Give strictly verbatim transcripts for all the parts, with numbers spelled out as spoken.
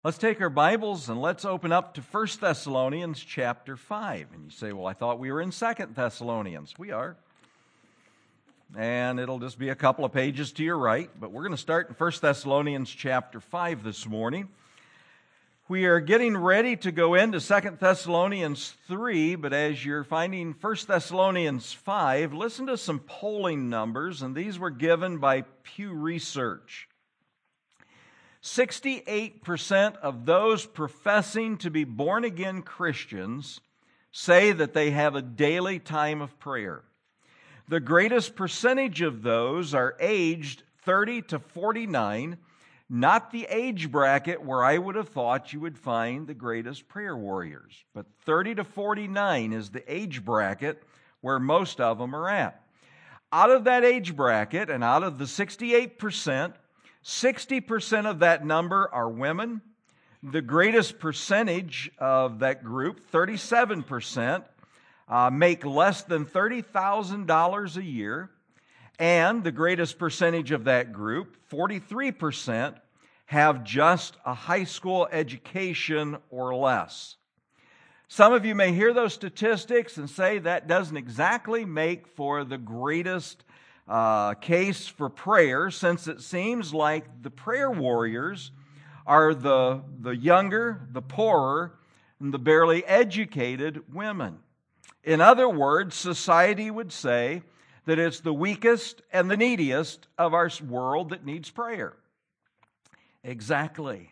Let's take our Bibles and let's open up to First Thessalonians chapter five. And you say, well, I thought we were in Second Thessalonians. We are. And it'll just be a couple of pages to your right. But we're going to start in First Thessalonians chapter five this morning. We are getting ready to go into Second Thessalonians three, but as you're finding First Thessalonians five, listen to some polling numbers, and these were given by Pew Research. sixty-eight percent of those professing to be born-again Christians say that they have a daily time of prayer. The greatest percentage of those are aged thirty to forty-nine, not the age bracket where I would have thought you would find the greatest prayer warriors, but thirty to forty-nine is the age bracket where most of them are at. Out of that age bracket and out of the sixty-eight percent, sixty percent of that number are women. The greatest percentage of that group, thirty-seven percent, uh, make less than thirty thousand dollars a year. And the greatest percentage of that group, forty-three percent, have just a high school education or less. Some of you may hear those statistics and say that doesn't exactly make for the greatest uh, case for prayer, since it seems like the prayer warriors are the, the younger, the poorer, and the barely educated women. In other words, society would say that it's the weakest and the neediest of our world that needs prayer. Exactly.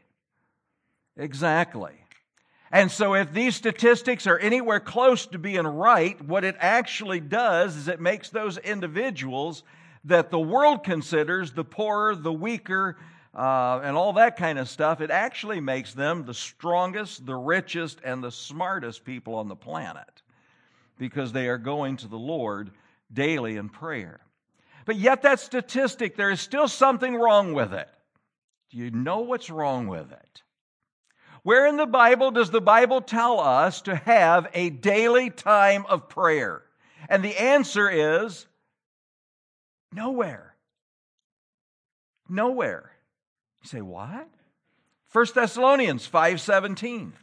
Exactly. And so if these statistics are anywhere close to being right, what it actually does is it makes those individuals that the world considers the poorer, the weaker, uh, and all that kind of stuff, it actually makes them the strongest, the richest, and the smartest people on the planet, because they are going to the Lord daily in prayer. But yet that statistic, there is still something wrong with it. Do you know what's wrong with it? Where in the Bible does the Bible tell us to have a daily time of prayer? And the answer is nowhere. Nowhere. You say, what? First Thessalonians five seventeen.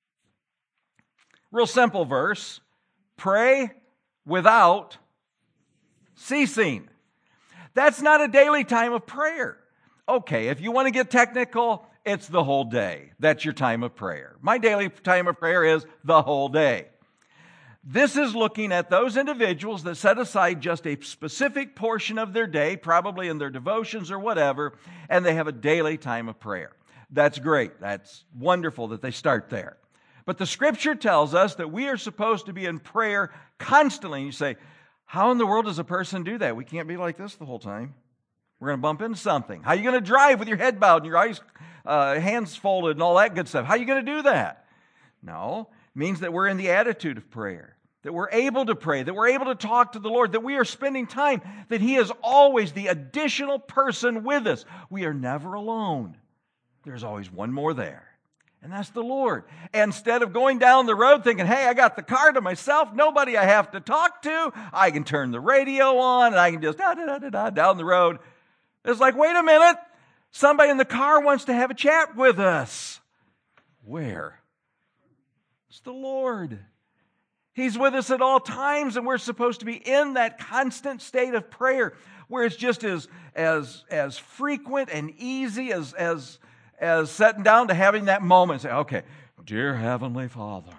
Real simple verse. Pray without ceasing. That's not a daily time of prayer. Okay, if you want to get technical, it's the whole day. That's your time of prayer. My daily time of prayer is the whole day. This is looking at those individuals that set aside just a specific portion of their day, probably in their devotions or whatever, and they have a daily time of prayer. That's great. That's wonderful that they start there. But the Scripture tells us that we are supposed to be in prayer constantly. And you say, how in the world does a person do that? We can't be like this the whole time. We're going to bump into something. How are you going to drive with your head bowed and your eyes, uh, hands folded and all that good stuff? How are you going to do that? No, it means that we're in the attitude of prayer, that we're able to pray, that we're able to talk to the Lord, that we are spending time, that He is always the additional person with us. We are never alone. There's always one more there. And that's the Lord. Instead of going down the road thinking, hey, I got the car to myself, nobody I have to talk to, I can turn the radio on and I can just da da da da da down the road. It's like, wait a minute, somebody in the car wants to have a chat with us. Where? It's the Lord. He's with us at all times, and we're supposed to be in that constant state of prayer where it's just as, as, as frequent and easy as, as, as sitting down to having that moment. Say, okay, dear Heavenly Father,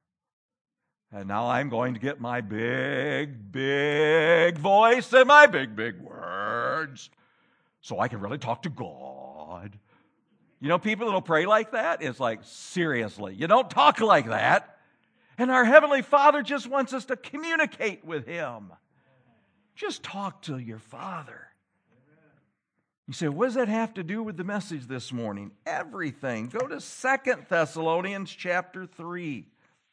and now I'm going to get my big, big voice and my big, big words so I can really talk to God. You know, people that'll pray like that, it's like, seriously, you don't talk like that. And our Heavenly Father just wants us to communicate with Him. Just talk to your Father. You say, what does that have to do with the message this morning? Everything. Go to Second Thessalonians chapter three.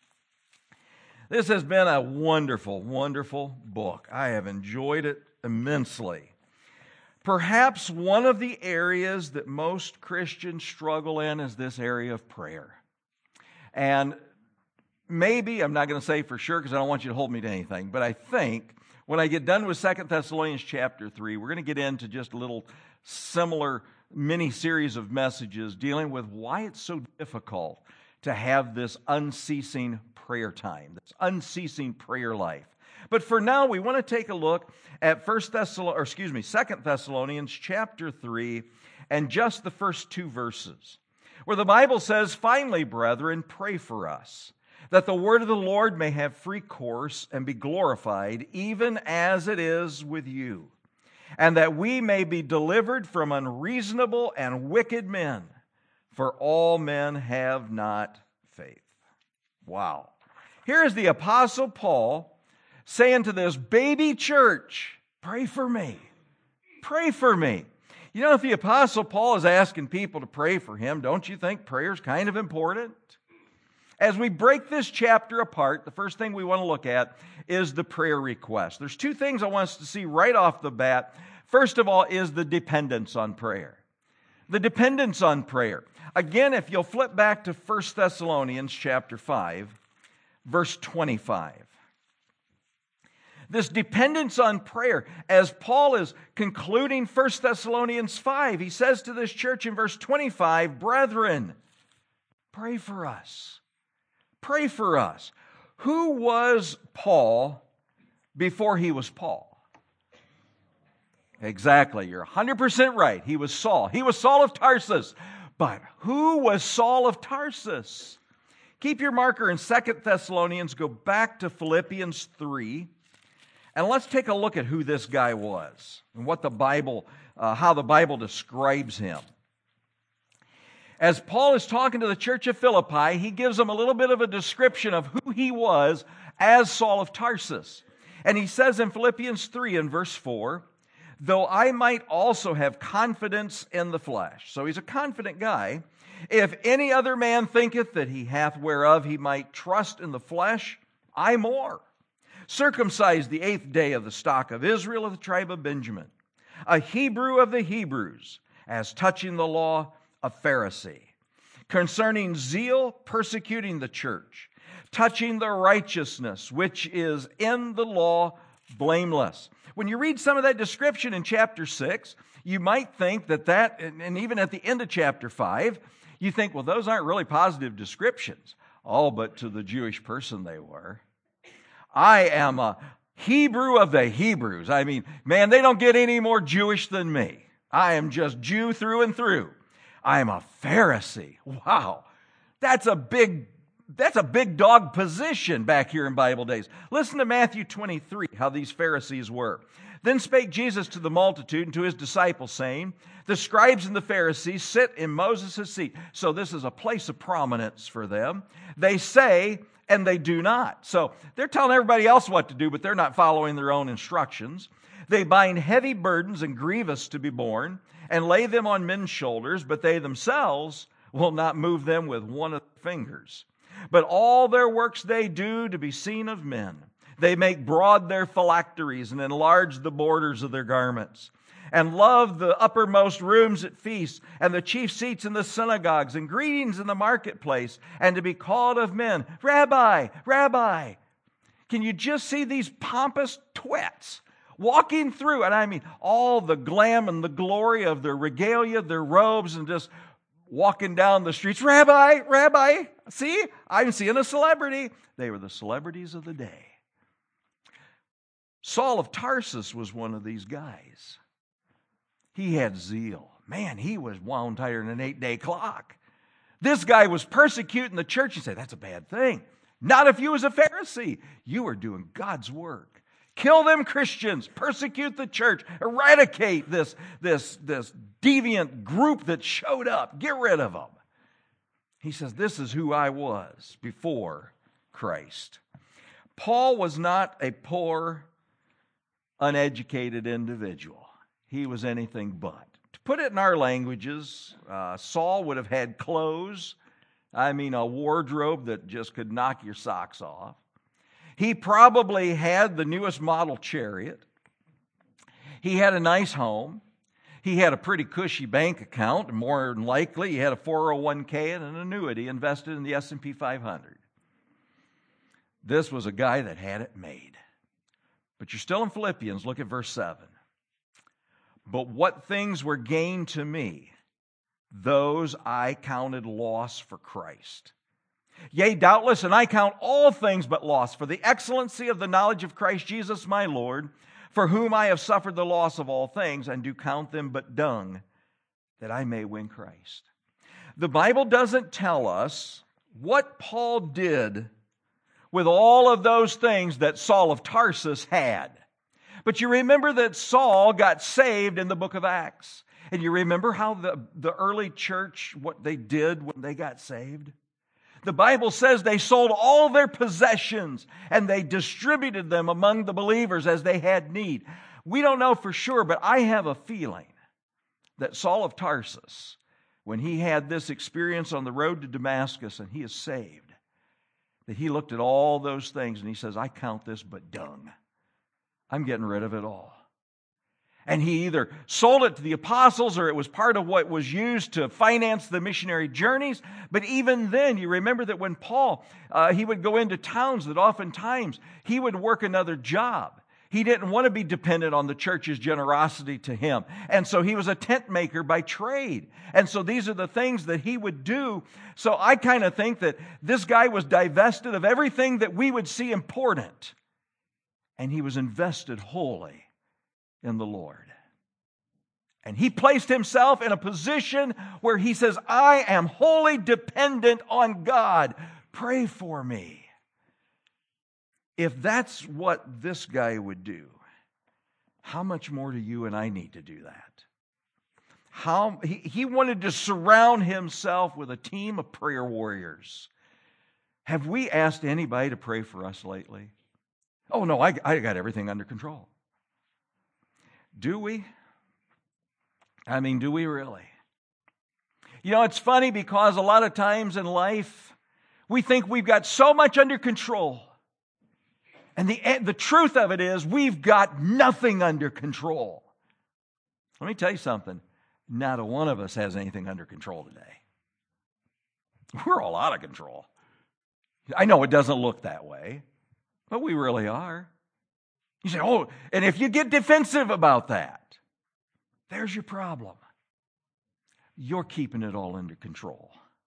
This has been a wonderful, wonderful book. I have enjoyed it immensely. Perhaps one of the areas that most Christians struggle in is this area of prayer. And maybe, I'm not going to say for sure because I don't want you to hold me to anything, but I think when I get done with Second Thessalonians chapter three, we're going to get into just a little similar mini series of messages dealing with why it's so difficult to have this unceasing prayer time, this unceasing prayer life. But for now, we want to take a look at First Thessalonians, or excuse me, Second Thessalonians chapter three, and just the first two verses, where the Bible says, "Finally, brethren, pray for us, that the word of the Lord may have free course and be glorified, even as it is with you, and that we may be delivered from unreasonable and wicked men, for all men have not faith." Wow. Here is the Apostle Paul saying to this baby church, pray for me. Pray for me. You know, if the Apostle Paul is asking people to pray for him, don't you think prayer is kind of important? As we break this chapter apart, the first thing we want to look at is the prayer request. There's two things I want us to see right off the bat. First of all is the dependence on prayer. The dependence on prayer. Again, if you'll flip back to First Thessalonians chapter five, verse twenty-five. This dependence on prayer, as Paul is concluding First Thessalonians five, he says to this church in verse twenty-five, "Brethren, pray for us." Pray for us. Who was Paul before he was Paul? Exactly, you're one hundred percent right. He was Saul. He was Saul of Tarsus. But who was Saul of Tarsus? Keep your marker in Second Thessalonians, go back to Philippians three, and let's take a look at who this guy was and what the Bible, uh, how the Bible describes him. As Paul is talking to the church of Philippi, he gives them a little bit of a description of who he was as Saul of Tarsus. And he says in Philippians three and verse four, "Though I might also have confidence in the flesh." So he's a confident guy. "If any other man thinketh that he hath whereof he might trust in the flesh, I more. Circumcised the eighth day of the stock of Israel of the tribe of Benjamin, a Hebrew of the Hebrews, as touching the law, a Pharisee, concerning zeal, persecuting the church, touching the righteousness which is in the law, blameless." When you read some of that description in chapter six, you might think that that, and even at the end of chapter five, you think, well, those aren't really positive descriptions. Oh, but to the Jewish person they were. I am a Hebrew of the Hebrews. I mean, man, they don't get any more Jewish than me. I am just Jew through and through. I am a Pharisee. Wow. That's a big, that's a big dog position back here in Bible days. Listen to Matthew twenty-three, how these Pharisees were. "Then spake Jesus to the multitude and to his disciples, saying, The scribes and the Pharisees sit in Moses' seat." So this is a place of prominence for them. "They say, and they do not." So they're telling everybody else what to do, but they're not following their own instructions. "They bind heavy burdens and grievous to be borne, and lay them on men's shoulders, but they themselves will not move them with one of their fingers. But all their works they do to be seen of men. They make broad their phylacteries and enlarge the borders of their garments, and love the uppermost rooms at feasts, and the chief seats in the synagogues, and greetings in the marketplace, and to be called of men, Rabbi, Rabbi." Can you just see these pompous twits walking through, and I mean all the glam and the glory of their regalia, their robes, and just walking down the streets, "Rabbi, Rabbi, see, I'm seeing a celebrity." They were the celebrities of the day. Saul of Tarsus was one of these guys. He had zeal. Man, he was wound tighter than an eight-day clock. This guy was persecuting the church. You say, that's a bad thing. Not if you was a Pharisee. You were doing God's work. Kill them Christians. Persecute the church. Eradicate this, this, this deviant group that showed up. Get rid of them. He says, this is who I was before Christ. Paul was not a poor, uneducated individual. He was anything but. To put it in our languages, uh, Saul would have had clothes. I mean, a wardrobe that just could knock your socks off. He probably had the newest model chariot. He had a nice home. He had a pretty cushy bank account. More than likely, he had a four oh one k and an annuity invested in the S and P five hundred. This was a guy that had it made. But you're still in Philippians. Look at verse seven. "But what things were gained to me, those I counted loss for Christ. Yea, doubtless, and I count all things but loss for the excellency of the knowledge of Christ Jesus my Lord, for whom I have suffered the loss of all things, and do count them but dung, that I may win Christ. The Bible doesn't tell us what Paul did with all of those things that Saul of Tarsus had. But you remember that Saul got saved in the book of Acts. And you remember how the, the early church, what they did when they got saved? The Bible says they sold all their possessions and they distributed them among the believers as they had need. We don't know for sure, but I have a feeling that Saul of Tarsus, when he had this experience on the road to Damascus and he is saved, that he looked at all those things and he says, I count this but dung. I'm getting rid of it all. And he either sold it to the apostles or it was part of what was used to finance the missionary journeys. But even then, you remember that when Paul, uh, he would go into towns that oftentimes he would work another job. He didn't want to be dependent on the church's generosity to him. And so he was a tent maker by trade. And so these are the things that he would do. So I kind of think that this guy was divested of everything that we would see important. And he was invested wholly in the Lord. And he placed himself in a position where he says, I am wholly dependent on God. Pray for me. If that's what this guy would do, how much more do you and I need to do that? How he, he wanted to surround himself with a team of prayer warriors. Have we asked anybody to pray for us lately? Oh, no, I, I got everything under control. Do we? I mean, do we really? You know, it's funny because a lot of times in life, we think we've got so much under control. And the, the truth of it is, we've got nothing under control. Let me tell you something. Not a one of us has anything under control today. We're all out of control. I know it doesn't look that way, but we really are. You say, oh, and if you get defensive about that, there's your problem. You're keeping it all under control.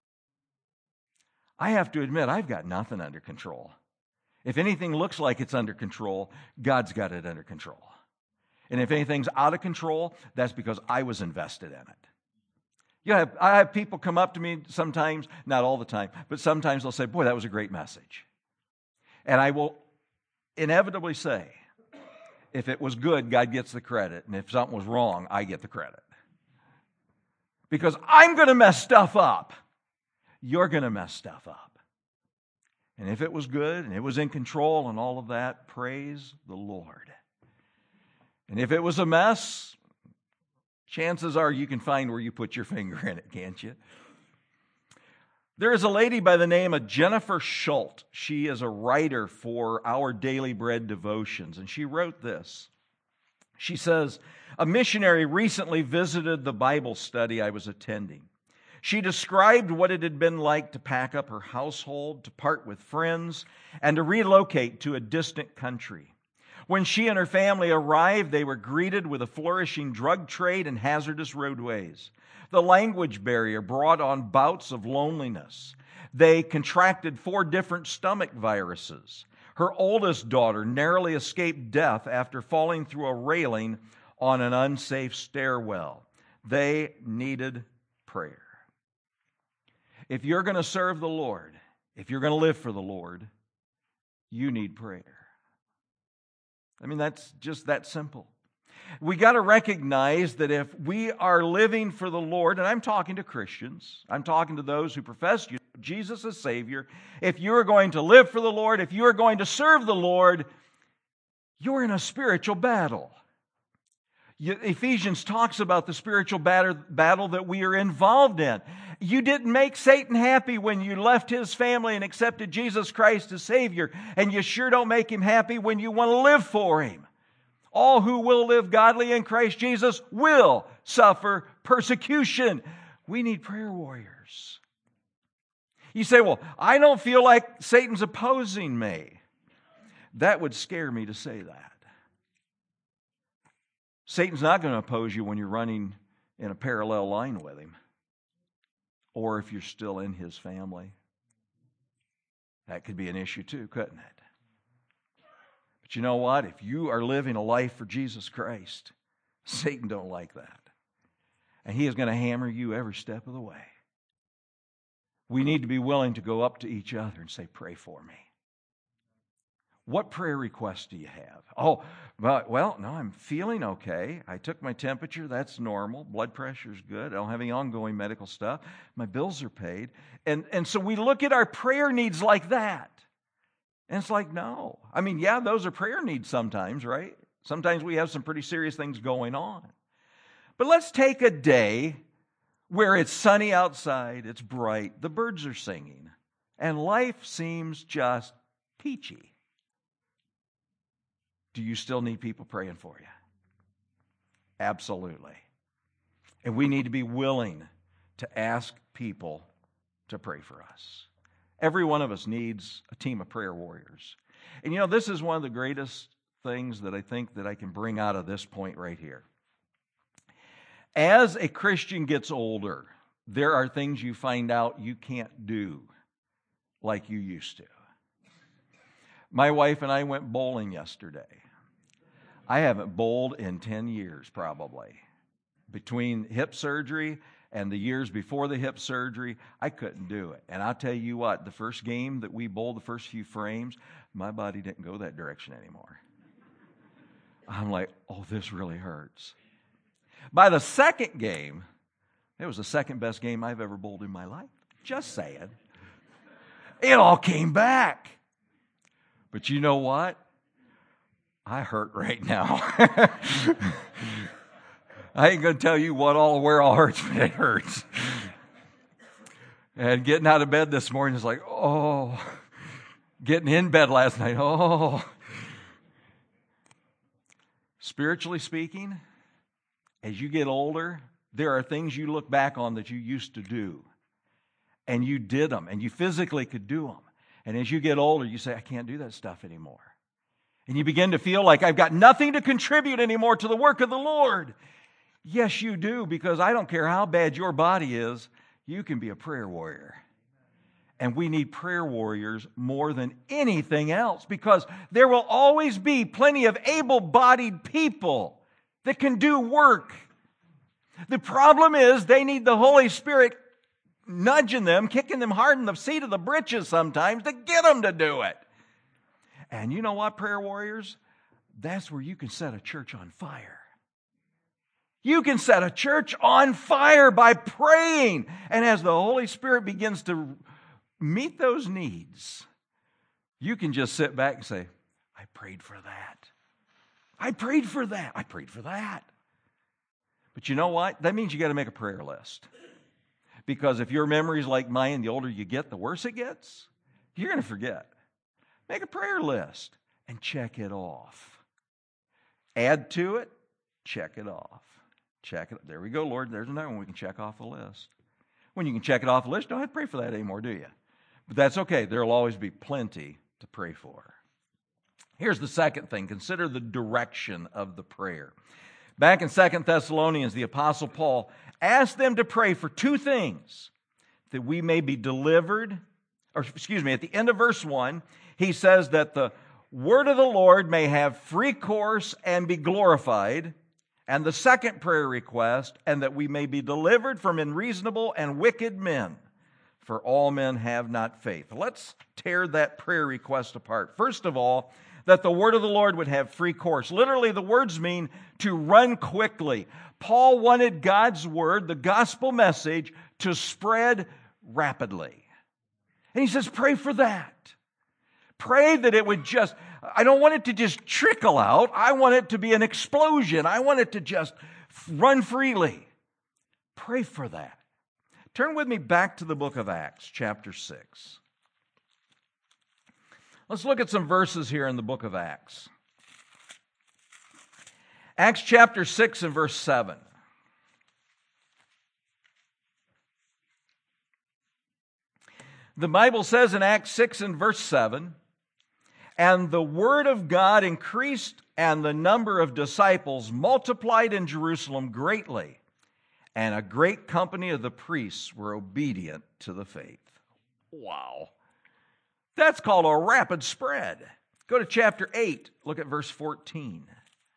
I have to admit, I've got nothing under control. If anything looks like it's under control, God's got it under control. And if anything's out of control, that's because I was invested in it. You have, I have people come up to me sometimes, not all the time, but sometimes they'll say, boy, that was a great message. And I will inevitably say, if it was good, God gets the credit. And if something was wrong, I get the credit. Because I'm going to mess stuff up. You're going to mess stuff up. And if it was good and it was in control and all of that, praise the Lord. And if it was a mess, chances are you can find where you put your finger in it, can't you? There is a lady by the name of Jennifer Schultz. She is a writer for Our Daily Bread devotions, and she wrote this. She says, a missionary recently visited the Bible study I was attending. She described what it had been like to pack up her household, to part with friends, and to relocate to a distant country. When she and her family arrived, they were greeted with a flourishing drug trade and hazardous roadways. The language barrier brought on bouts of loneliness. They contracted four different stomach viruses. Her oldest daughter narrowly escaped death after falling through a railing on an unsafe stairwell. They needed prayer. If you're going to serve the Lord, if you're going to live for the Lord, you need prayer. I mean, that's just that simple. We got to recognize that if we are living for the Lord, and I'm talking to Christians, I'm talking to those who profess Jesus as Savior, if you're going to live for the Lord, if you're going to serve the Lord, you're in a spiritual battle. Ephesians talks about the spiritual battle that we are involved in. You didn't make Satan happy when you left his family and accepted Jesus Christ as Savior, and you sure don't make him happy when you want to live for him. All who will live godly in Christ Jesus will suffer persecution. We need prayer warriors. You say, well, I don't feel like Satan's opposing me. That would scare me to say that. Satan's not going to oppose you when you're running in a parallel line with him. or if you're still in his family. That could be an issue too, couldn't it? But you know what? If you are living a life for Jesus Christ, Satan don't like that. And he is going to hammer you every step of the way. We need to be willing to go up to each other and say, pray for me. What prayer requests do you have? Oh, but, well, no, I'm feeling okay. I took my temperature. That's normal. Blood pressure's good. I don't have any ongoing medical stuff. My bills are paid. And, and so we look at our prayer needs like that. And it's like, no. I mean, yeah, those are prayer needs sometimes, right? Sometimes we have some pretty serious things going on. But let's take a day where it's sunny outside, it's bright, the birds are singing, and life seems just peachy. Do you still need people praying for you? Absolutely. And we need to be willing to ask people to pray for us. Every one of us needs a team of prayer warriors. And you know, this is one of the greatest things that I think that I can bring out of this point right here. As a Christian gets older, there are things you find out you can't do like you used to. My wife and I went bowling yesterday. I haven't bowled in ten years probably. Between hip surgery and the years before the hip surgery, I couldn't do it. And I'll tell you what, the first game that we bowled, the first few frames, my body didn't go that direction anymore. I'm like, oh, this really hurts. By the second game, it was the second best game I've ever bowled in my life. Just saying. It all came back. But you know what? I hurt right now. I ain't going to tell you what all, where all hurts, but it hurts. And getting out of bed this morning is like, oh. Getting in bed last night, oh. Spiritually speaking, as you get older, there are things you look back on that you used to do. And you did them, and you physically could do them. And as you get older, you say, I can't do that stuff anymore. And you begin to feel like I've got nothing to contribute anymore to the work of the Lord. Yes, you do, because I don't care how bad your body is, you can be a prayer warrior. And we need prayer warriors more than anything else, because there will always be plenty of able-bodied people that can do work. The problem is they need the Holy Spirit nudging them, kicking them hard in the seat of the britches sometimes to get them to do it. And you know what, prayer warriors? That's where you can set a church on fire. You can set a church on fire by praying. And as the Holy Spirit begins to meet those needs, you can just sit back and say, I prayed for that. I prayed for that. I prayed for that. But you know what? That means you got to make a prayer list. Because if your memory is like mine, the older you get, the worse it gets, you're going to forget. Make a prayer list and check it off. Add to it, check it off. Check it. There we go, Lord. There's another one we can check off the list. When you can check it off the list, don't have to pray for that anymore, do you? But that's okay. There will always be plenty to pray for. Here's the second thing. Consider the direction of the prayer. Back in Second Thessalonians, the Apostle Paul asked them to pray for two things. That we may be delivered, or excuse me, at the end of verse one, he says that the word of the Lord may have free course and be glorified. And the second prayer request, and that we may be delivered from unreasonable and wicked men, for all men have not faith. Let's tear that prayer request apart. First of all, that the word of the Lord would have free course. Literally, the words mean to run quickly. Paul wanted God's word, the gospel message, to spread rapidly. And he says, pray for that. Pray that it would just, I don't want it to just trickle out. I want it to be an explosion. I want it to just run freely. Pray for that. Turn with me back to the book of Acts, chapter six. Let's look at some verses here in the book of Acts. Acts chapter six and verse seven. The Bible says in Acts six and verse seven, and the word of God increased, and the number of disciples multiplied in Jerusalem greatly, and a great company of the priests were obedient to the faith. Wow. That's called a rapid spread. Go to chapter eight, look at verse fourteen.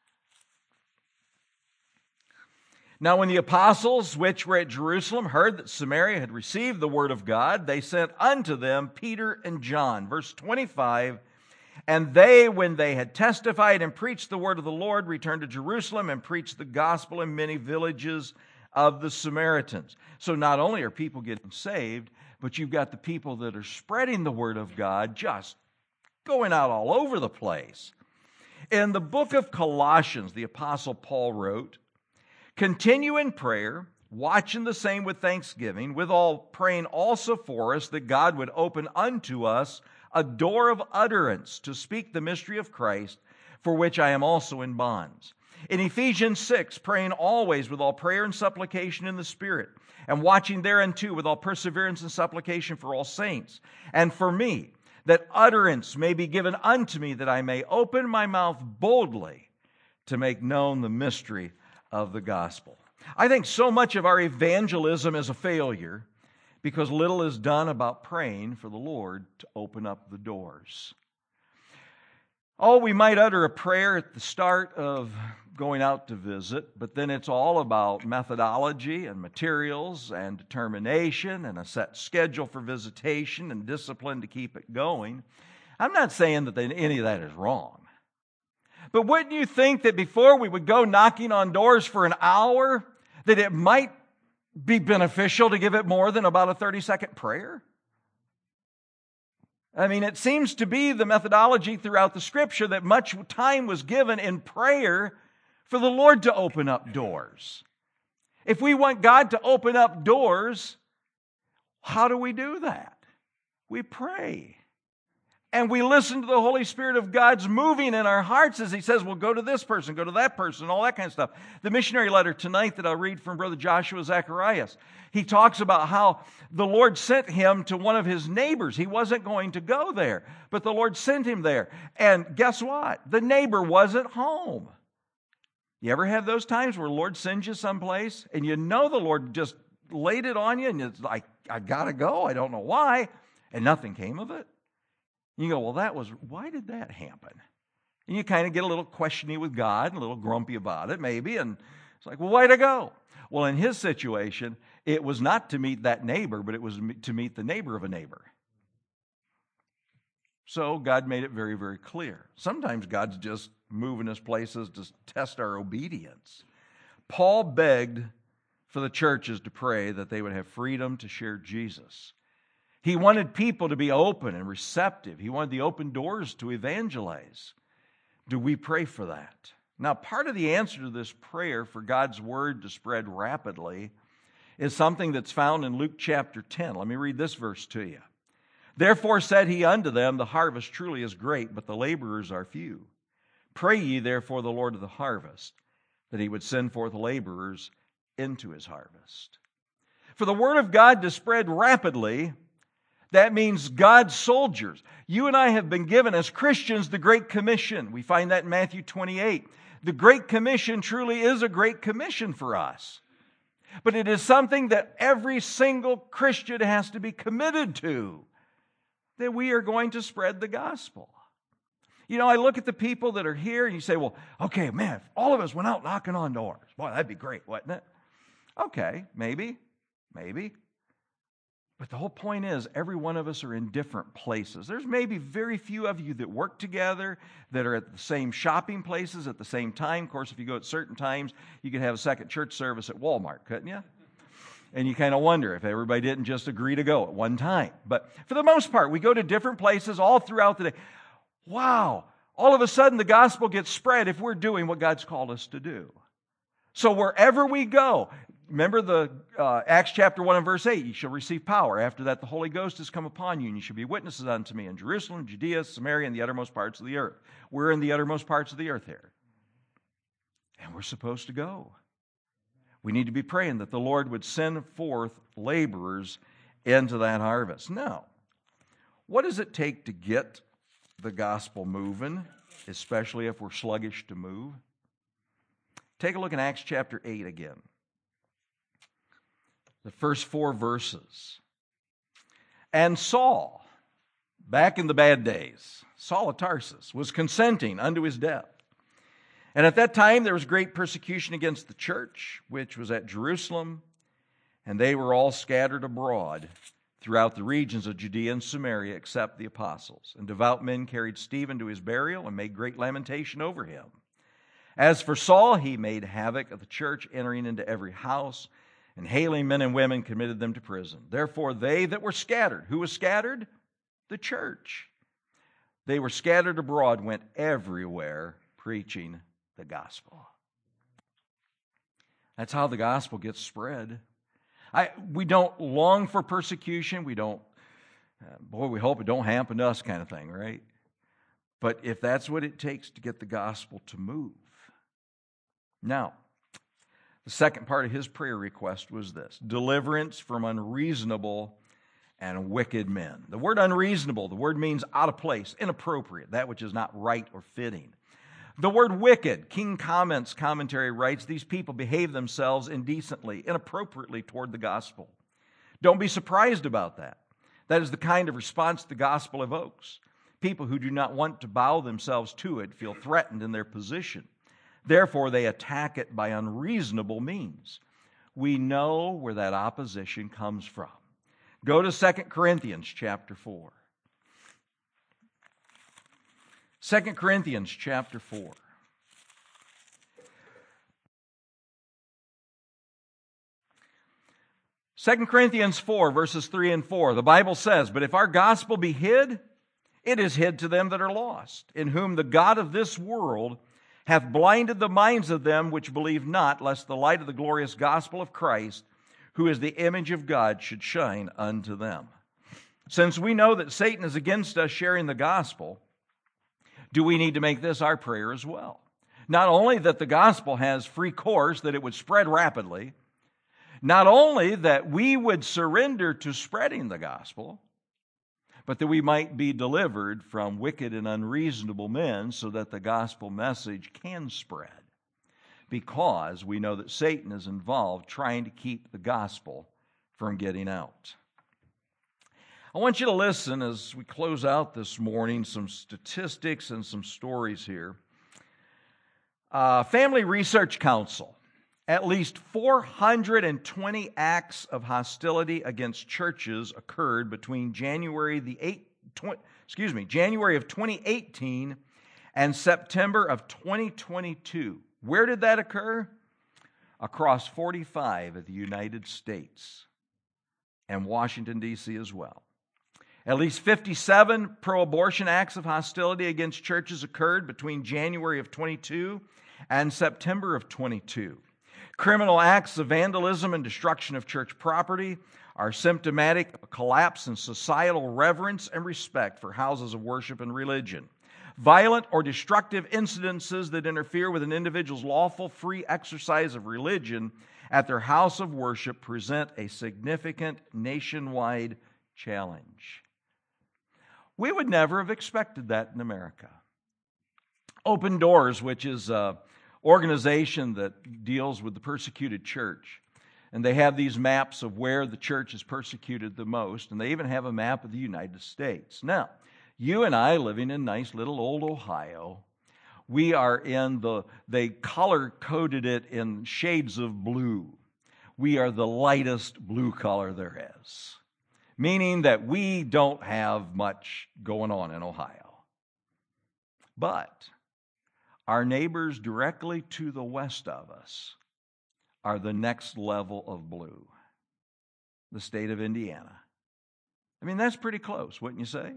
Now when the apostles which were at Jerusalem heard that Samaria had received the word of God, they sent unto them Peter and John. Verse twenty-five, and they, when they had testified and preached the word of the Lord, returned to Jerusalem and preached the gospel in many villages of the Samaritans. So not only are people getting saved, but you've got the people that are spreading the word of God, just going out all over the place. In the book of Colossians, the apostle Paul wrote, continue in prayer, watching the same with thanksgiving, withal praying also for us that God would open unto us a door of utterance to speak the mystery of Christ, for which I am also in bonds. In Ephesians six, praying always with all prayer and supplication in the Spirit, and watching thereunto with all perseverance and supplication for all saints, and for me, that utterance may be given unto me, that I may open my mouth boldly to make known the mystery of the gospel. I think so much of our evangelism is a failure because little is done about praying for the Lord to open up the doors. Oh, we might utter a prayer at the start of going out to visit, but then it's all about methodology and materials and determination and a set schedule for visitation and discipline to keep it going. I'm not saying that any of that is wrong. But wouldn't you think that before we would go knocking on doors for an hour, that it might be beneficial to give it more than about a thirty-second prayer? I mean, it seems to be the methodology throughout the Scripture that much time was given in prayer for the Lord to open up doors. If we want God to open up doors, how do we do that? We pray. And we listen to the Holy Spirit of God's moving in our hearts as He says, well, go to this person, go to that person, all that kind of stuff. The missionary letter tonight that I'll read from Brother Joshua Zacharias, he talks about how the Lord sent him to one of his neighbors. He wasn't going to go there, but the Lord sent him there. And guess what? The neighbor wasn't home. You ever have those times where the Lord sends you someplace and you know the Lord just laid it on you and it's like, I got to go, I don't know why, and nothing came of it? You go, well, that was, why did that happen? And you kind of get a little questiony with God, a little grumpy about it maybe, and it's like, well, why'd I go? Well, in his situation, it was not to meet that neighbor, but it was to meet the neighbor of a neighbor. So God made it very, very clear. Sometimes God's just moving us places to test our obedience. Paul begged for the churches to pray that they would have freedom to share Jesus. He wanted people to be open and receptive. He wanted the open doors to evangelize. Do we pray for that? Now, part of the answer to this prayer for God's word to spread rapidly is something that's found in Luke chapter ten. Let me read this verse to you. Therefore said he unto them, the harvest truly is great, but the laborers are few. Pray ye therefore the Lord of the harvest, that he would send forth laborers into his harvest. For the word of God to spread rapidly, that means God's soldiers. You and I have been given as Christians the Great Commission. We find that in Matthew twenty-eight. The Great Commission truly is a great commission for us. But it is something that every single Christian has to be committed to, that we are going to spread the gospel. You know, I look at the people that are here and you say, well, okay, man, if all of us went out knocking on doors, boy, that'd be great, wouldn't it? Okay, maybe, maybe. But the whole point is, every one of us are in different places. There's maybe very few of you that work together, that are at the same shopping places at the same time. Of course, if you go at certain times, you could have a second church service at Walmart, couldn't you? And you kind of wonder if everybody didn't just agree to go at one time. But for the most part, we go to different places all throughout the day. Wow! All of a sudden, the gospel gets spread if we're doing what God's called us to do. So wherever we go, remember the uh, Acts chapter one and verse eight, you shall receive power. After that, the Holy Ghost has come upon you, and you shall be witnesses unto me in Jerusalem, Judea, Samaria, and the uttermost parts of the earth. We're in the uttermost parts of the earth here. And we're supposed to go. We need to be praying that the Lord would send forth laborers into that harvest. Now, what does it take to get the gospel moving, especially if we're sluggish to move? Take a look in Acts chapter eight again. the first four verses. And Saul, back in the bad days, Saul of Tarsus, was consenting unto his death. And at that time there was great persecution against the church, which was at Jerusalem, and they were all scattered abroad throughout the regions of Judea and Samaria, except the apostles. And devout men carried Stephen to his burial and made great lamentation over him. As for Saul, he made havoc of the church, entering into every house, and hailing men and women committed them to prison. Therefore they that were scattered, who was scattered? The church. They were scattered abroad, went everywhere preaching the gospel. That's how the gospel gets spread. I, we don't long for persecution. We don't, uh, boy, we hope it don't happen to us kind of thing, right? But if that's what it takes to get the gospel to move. Now, the second part of his prayer request was this: deliverance from unreasonable and wicked men. The word unreasonable, the word means out of place, inappropriate, that which is not right or fitting. The word wicked, King Comments commentary writes, these people behave themselves indecently, inappropriately toward the gospel. Don't be surprised about that. That is the kind of response the gospel evokes. People who do not want to bow themselves to it feel threatened in their position. Therefore, they attack it by unreasonable means. We know where that opposition comes from. Go to Second Corinthians chapter four. Second Corinthians chapter four. Second Corinthians four, verses three and four. The Bible says, "But if our gospel be hid, it is hid to them that are lost, in whom the God of this world hath blinded the minds of them which believe not, lest the light of the glorious gospel of Christ, who is the image of God, should shine unto them." Since we know that Satan is against us sharing the gospel, do we need to make this our prayer as well? Not only that the gospel has free course, that it would spread rapidly, not only that we would surrender to spreading the gospel, but that we might be delivered from wicked and unreasonable men so that the gospel message can spread. Because we know that Satan is involved trying to keep the gospel from getting out. I want you to listen as we close out this morning, some statistics and some stories here. Uh, Family Research Council. At least four hundred twenty acts of hostility against churches occurred between January the eighth, twenty, excuse me, January of twenty eighteen and September of twenty twenty-two. Where did that occur? Across forty-five of the United States and Washington, D C as well. At least fifty-seven pro-abortion acts of hostility against churches occurred between January of twenty-two and September of twenty-two. Criminal acts of vandalism and destruction of church property are symptomatic of a collapse in societal reverence and respect for houses of worship and religion. Violent or destructive incidences that interfere with an individual's lawful free exercise of religion at their house of worship present a significant nationwide challenge. We would never have expected that in America. Open Doors, which is an organization that deals with the persecuted church, and they have these maps of where the church is persecuted the most, and they even have a map of the United States. Now, you and I, living in nice little old Ohio, we are in the, they color-coded it in shades of blue. We are the lightest blue color there is, meaning that we don't have much going on in Ohio. But our neighbors directly to the west of us are the next level of blue, the state of Indiana. I mean, that's pretty close, wouldn't you say?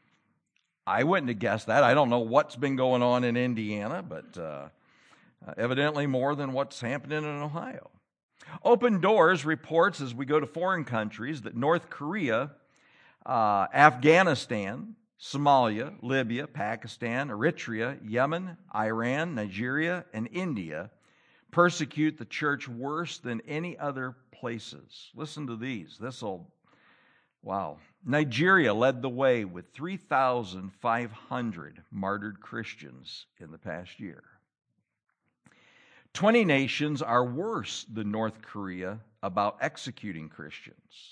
I wouldn't have guessed that. I don't know what's been going on in Indiana, but uh, evidently more than what's happening in Ohio. Open Doors reports, as we go to foreign countries, that North Korea, uh, Afghanistan, Somalia, Libya, Pakistan, Eritrea, Yemen, Iran, Nigeria, and India persecute the church worse than any other places. Listen to these. This'll, wow. Nigeria led the way with three thousand five hundred martyred Christians in the past year. twenty nations are worse than North Korea about executing Christians.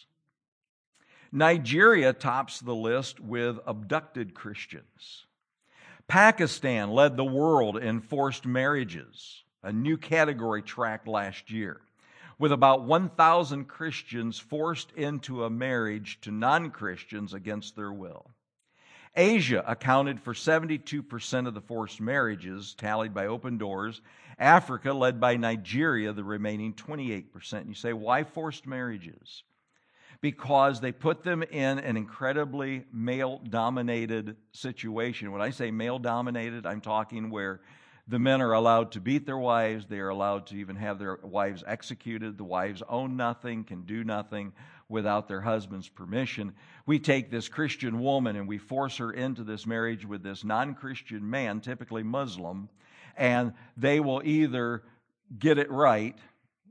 Nigeria tops the list with abducted Christians. Pakistan led the world in forced marriages, a new category tracked last year, with about one thousand Christians forced into a marriage to non-Christians against their will. Asia accounted for seventy-two percent of the forced marriages tallied by Open Doors. Africa, led by Nigeria, the remaining twenty-eight percent. You say, why forced marriages? Because they put them in an incredibly male-dominated situation. When I say male-dominated, I'm talking where the men are allowed to beat their wives, they are allowed to even have their wives executed, the wives own nothing, can do nothing without their husband's permission. We take this Christian woman and we force her into this marriage with this non-Christian man, typically Muslim, and they will either get it right,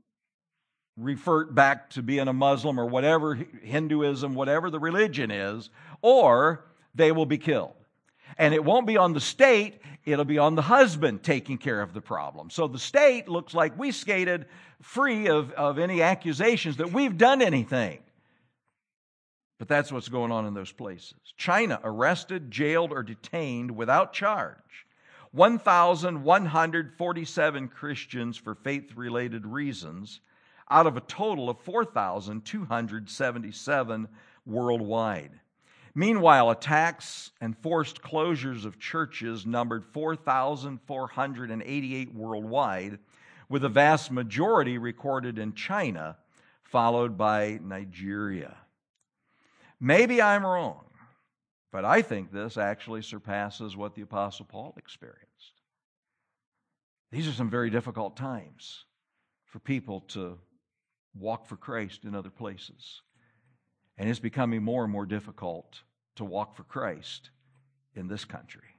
revert back to being a Muslim or whatever, Hinduism, whatever the religion is, or they will be killed. And it won't be on the state, it'll be on the husband taking care of the problem. So the state looks like we skated free of, of any accusations that we've done anything. But that's what's going on in those places. China arrested, jailed, or detained without charge one thousand one hundred forty-seven Christians for faith-related reasons, out of a total of four thousand two hundred seventy-seven worldwide. Meanwhile, attacks and forced closures of churches numbered four thousand four hundred eighty-eight worldwide, with a vast majority recorded in China, followed by Nigeria. Maybe I'm wrong, but I think this actually surpasses what the Apostle Paul experienced. These are some very difficult times for people to walk for Christ in other places. And it's becoming more and more difficult to walk for Christ in this country.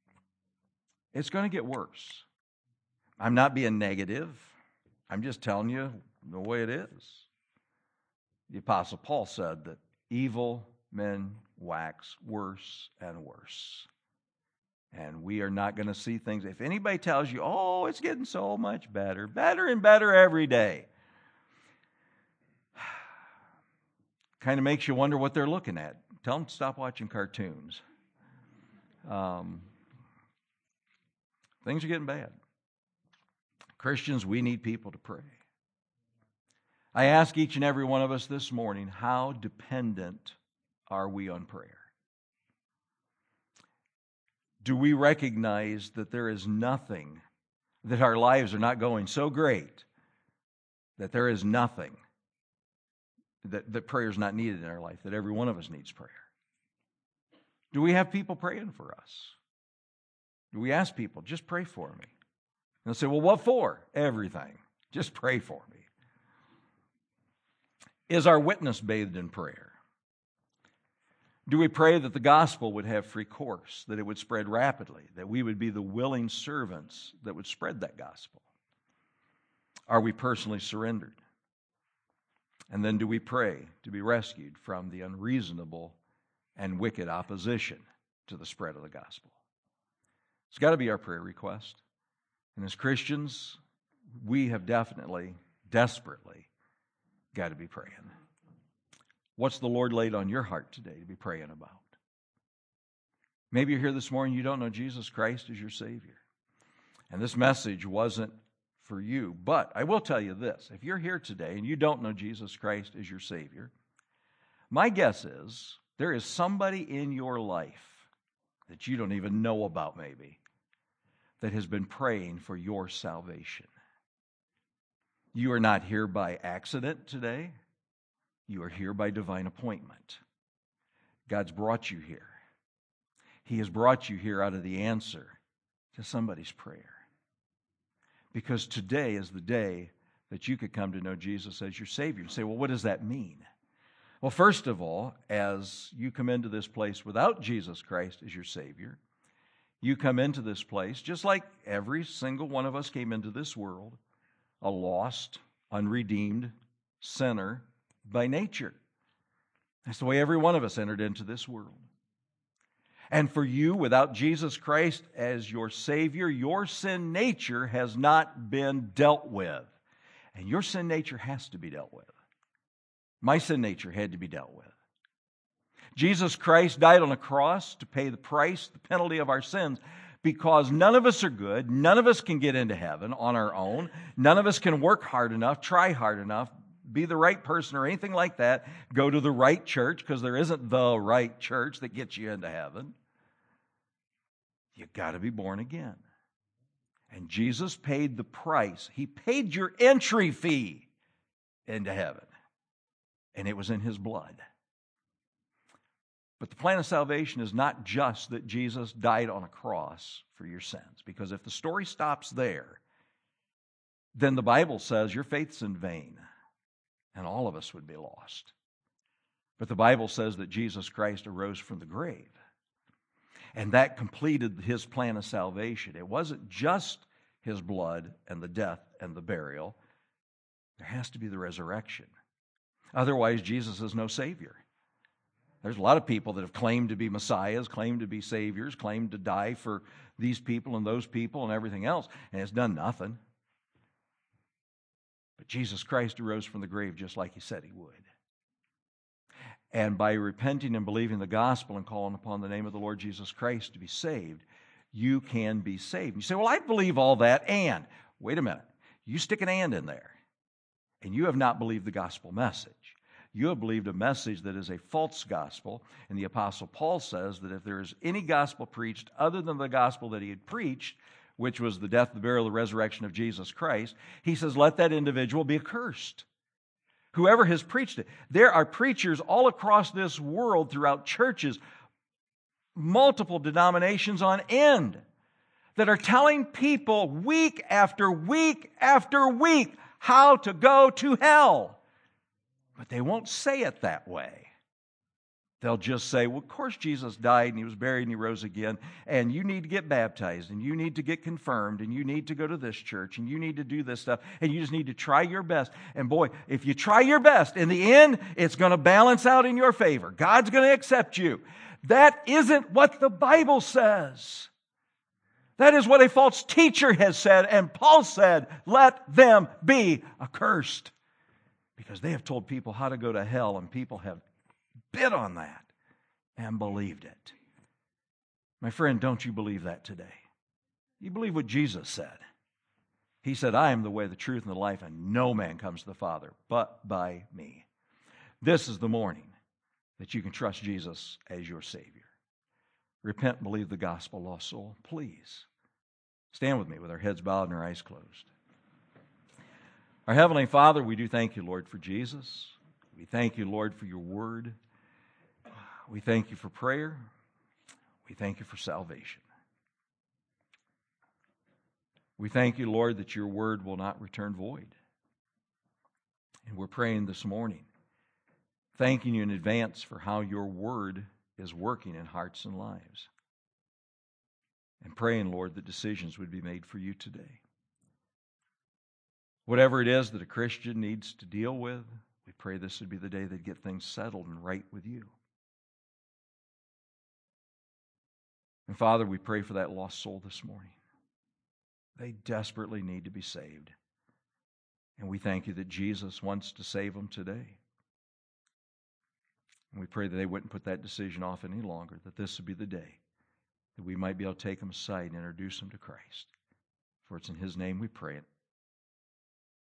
It's going to get worse. I'm not being negative. I'm just telling you the way it is. The Apostle Paul said that evil men wax worse and worse. And we are not going to see things. If anybody tells you, oh, it's getting so much better, better and better every day, kind of makes you wonder what they're looking at. Tell them to stop watching cartoons. Um, things are getting bad. Christians, we need people to pray. I ask each and every one of us this morning, how dependent are we on prayer? Do we recognize that there is nothing, that our lives are not going so great, that there is nothing That, that prayer is not needed in our life, that every one of us needs prayer? Do we have people praying for us? Do we ask people, just pray for me? And they'll say, well, what for? Everything. Just pray for me. Is our witness bathed in prayer? Do we pray that the gospel would have free course, that it would spread rapidly, that we would be the willing servants that would spread that gospel? Are we personally surrendered? And then do we pray to be rescued from the unreasonable and wicked opposition to the spread of the gospel? It's got to be our prayer request. And as Christians, we have definitely, desperately got to be praying. What's the Lord laid on your heart today to be praying about? Maybe you're here this morning, you don't know Jesus Christ as your Savior. And this message wasn't for you. But I will tell you this, if you're here today and you don't know Jesus Christ as your Savior, my guess is there is somebody in your life that you don't even know about maybe that has been praying for your salvation. You are not here by accident today. You are here by divine appointment. God's brought you here. He has brought you here out of the answer to somebody's prayer. Because today is the day that you could come to know Jesus as your Savior. And say, well, what does that mean? Well, first of all, as you come into this place without Jesus Christ as your Savior, you come into this place just like every single one of us came into this world, a lost, unredeemed sinner by nature. That's the way every one of us entered into this world. And for you, without Jesus Christ as your Savior, your sin nature has not been dealt with. And your sin nature has to be dealt with. My sin nature had to be dealt with. Jesus Christ died on a cross to pay the price, the penalty of our sins, because none of us are good. None of us can get into heaven on our own. None of us can work hard enough, try hard enough, be the right person or anything like that, go to the right church, because there isn't the right church that gets you into heaven. You've got to be born again. And Jesus paid the price. He paid your entry fee into heaven. And it was in His blood. But the plan of salvation is not just that Jesus died on a cross for your sins. Because if the story stops there, then the Bible says your faith's in vain. And all of us would be lost. But the Bible says that Jesus Christ arose from the grave. And that completed His plan of salvation. It wasn't just His blood and the death and the burial. There has to be the resurrection. Otherwise, Jesus is no Savior. There's a lot of people that have claimed to be Messiahs, claimed to be Saviors, claimed to die for these people and those people and everything else, and it's done nothing. But Jesus Christ arose from the grave just like He said He would. And by repenting and believing the gospel and calling upon the name of the Lord Jesus Christ to be saved, you can be saved. You say, well, I believe all that, and, wait a minute, you stick an and in there, and you have not believed the gospel message. You have believed a message that is a false gospel, and the Apostle Paul says that if there is any gospel preached other than the gospel that he had preached, which was the death, the burial, the resurrection of Jesus Christ, he says, let that individual be accursed. Whoever has preached it. There are preachers all across this world throughout churches, multiple denominations on end, that are telling people week after week after week how to go to hell. But they won't say it that way. They'll just say, well, of course Jesus died and He was buried and He rose again, and you need to get baptized, and you need to get confirmed, and you need to go to this church, and you need to do this stuff, and you just need to try your best. And boy, if you try your best, in the end, it's going to balance out in your favor. God's going to accept you. That isn't what the Bible says. That is what a false teacher has said, and Paul said, let them be accursed. Because they have told people how to go to hell, and people have bit on that and believed it. My friend, don't you believe that today? You believe what Jesus said. He said, I am the way, the truth, and the life, and no man comes to the Father but by me. This is the morning that you can trust Jesus as your Savior. Repent and believe the gospel, lost soul. Please stand with me with our heads bowed and our eyes closed. Our Heavenly Father, we do thank You, Lord, for Jesus. We thank You, Lord, for Your word. We thank You for prayer. We thank You for salvation. We thank You, Lord, that Your word will not return void. And we're praying this morning, thanking You in advance for how Your word is working in hearts and lives. And praying, Lord, that decisions would be made for You today. Whatever it is that a Christian needs to deal with, we pray this would be the day they'd get things settled and right with You. And Father, we pray for that lost soul this morning. They desperately need to be saved. And we thank You that Jesus wants to save them today. And we pray that they wouldn't put that decision off any longer, that this would be the day that we might be able to take them aside and introduce them to Christ. For it's in His name we pray it.